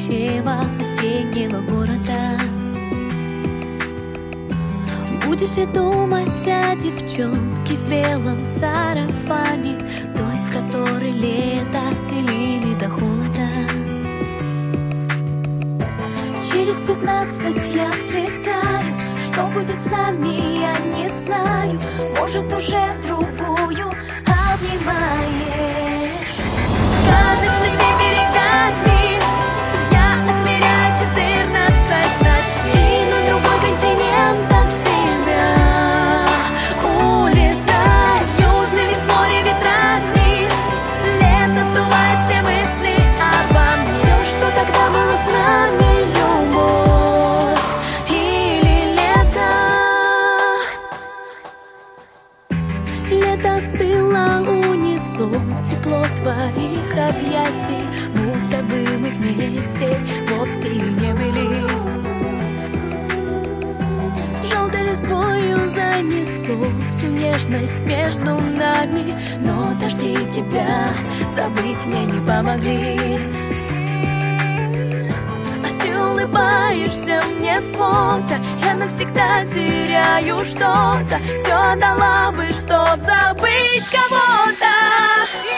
спящего осеннего города. Будешь ли думать о девчонке в белом сарафане, той, с которой лето делили до холода? Через 15 я взлетаю. Что будет с нами, я не знаю. Может, уже другую обнимаешь. Сказочными берегами я отмеряю 14 ночей, и на другой континент от тебя улетать. Южными с моря ветрами лето сдувает все мысли обо мне. Все, что тогда было с нами, любовь или лето. Лето остыло, унесло тепло твоих объятий, будто бы мы вместе вовсе и не были. Желтой листвою занесло всю нежность между нами, но дожди тебя забыть мне не помогли. А ты улыбаешься мне с фото, я навсегда теряю что-то. Все отдала бы, чтоб забыть кого-то.